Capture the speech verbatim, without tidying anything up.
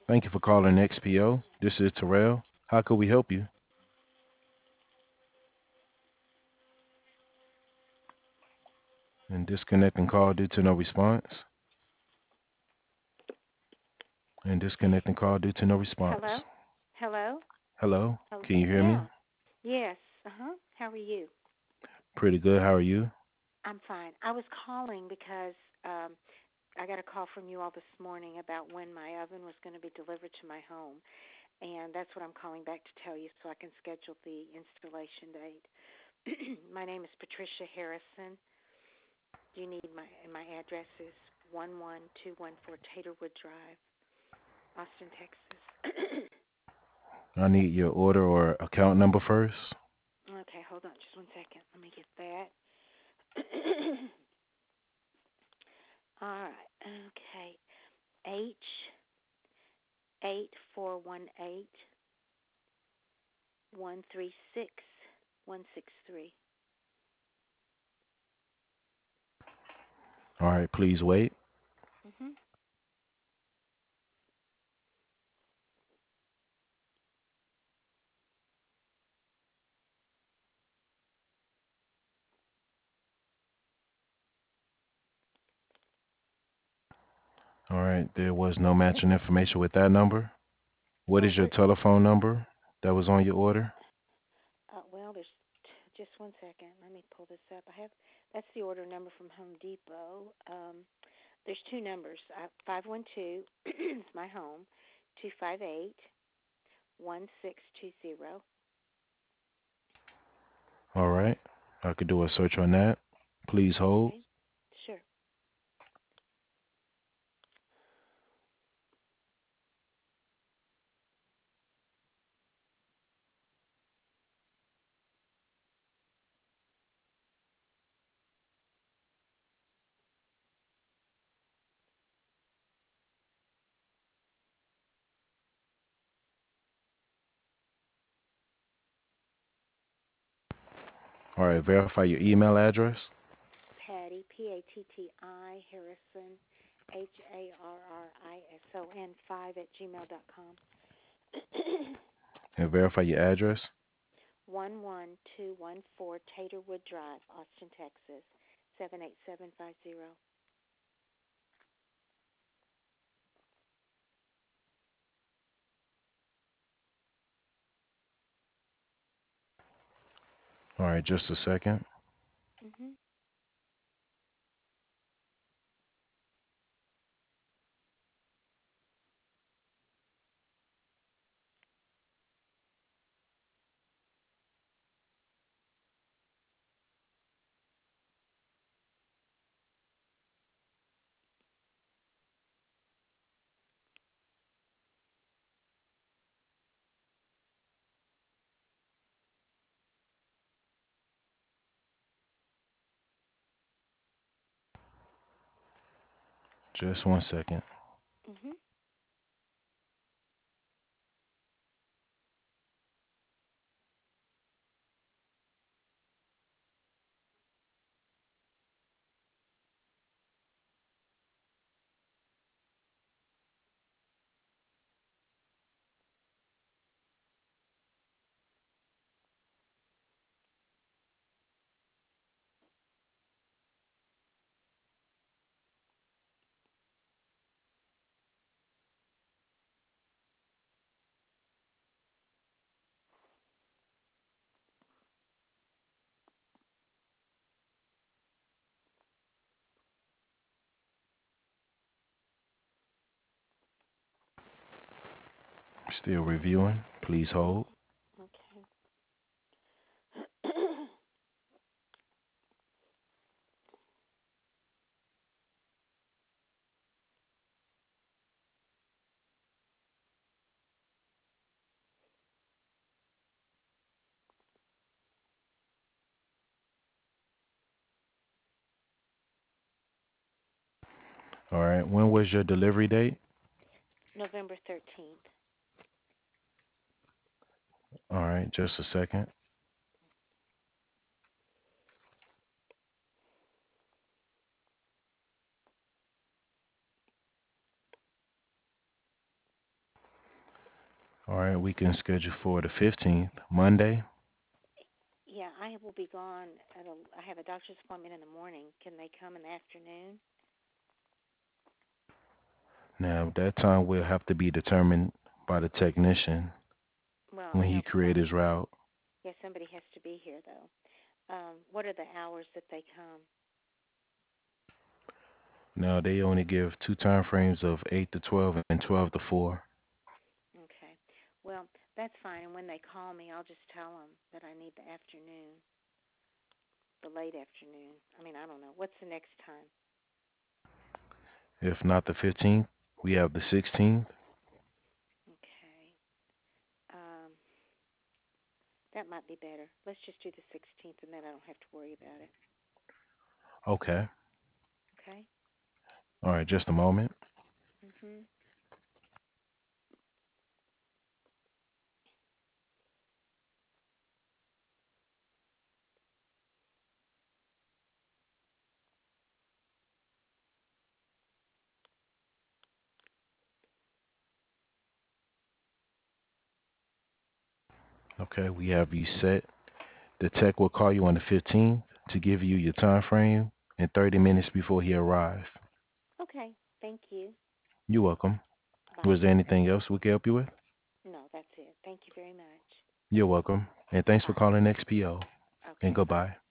Thank you for calling X P O. This is Terrell. How could we help you? And disconnecting call due to no response. And disconnecting call due to no Hello? response. Hello? Hello, Hello? can you hear me? Yeah. Yes. Uh-huh. How are you? Pretty good. How are you? I'm fine. I was calling because um I got a call from you all this morning about when my oven was going to be delivered to my home, and that's what I'm calling back to tell you so I can schedule the installation date. My name is Patricia Harrison. You need my and my address is one one two one four Taterwood Drive, Austin, Texas. I need your order or account number first. Okay, hold on just one second. Let me get that. All right. Okay. H eight four one eight one three six one six three. All right, please wait. Mhm. All right, there was no matching information with that number. What Oh, is your where? telephone number that was on your order? Uh, well, there's t- just one second. Let me pull this up. I have that's the order number from Home Depot. Um, there's two numbers. Uh, five one two is my home. Two five eight one six two zero. All right, I could do a search on that. Please hold. Okay. Sure. All right, verify your email address Patty, P A T T I, Harrison, H A R R I S O N, five at gmail dot com. and verify your address. one one two one four Taterwood Drive, Austin, Texas, seven eight seven five zero. All right, just a second. Mm-hmm. Just one second. Mm-hmm. Still reviewing. Please hold. Okay. All right, when was your delivery date? November thirteenth. All right, just a second. All right, we can schedule for the fifteenth, Monday. Yeah, I will be gone at a. I have a doctor's appointment in the morning. Can they come in the afternoon? Now, that time will have to be determined by the technician Well, when I he know, but I, create his route. yeah, somebody has to be here though. Um, what are the hours that they come? Now, they only give two time frames of eight to twelve and twelve to four. Okay. Well, that's fine. And when they call me, I'll just tell them that I need the afternoon, the late afternoon. I mean, I don't know. What's the next time? If not the fifteenth, we have the sixteenth. Okay. Um, that might be better. Let's just do the sixteenth, and then I don't have to worry about it. Okay. Okay. All right, just a moment. Mhm. Okay, we have you set. The tech will call you on the fifteenth to give you your time frame and thirty minutes before he arrives. Okay. Thank you. You're welcome. Was Bye. there anything else we can help you with? No, that's it. Thank you very much. You're welcome. And thanks for Bye. calling X P O. And Okay. Bye. goodbye.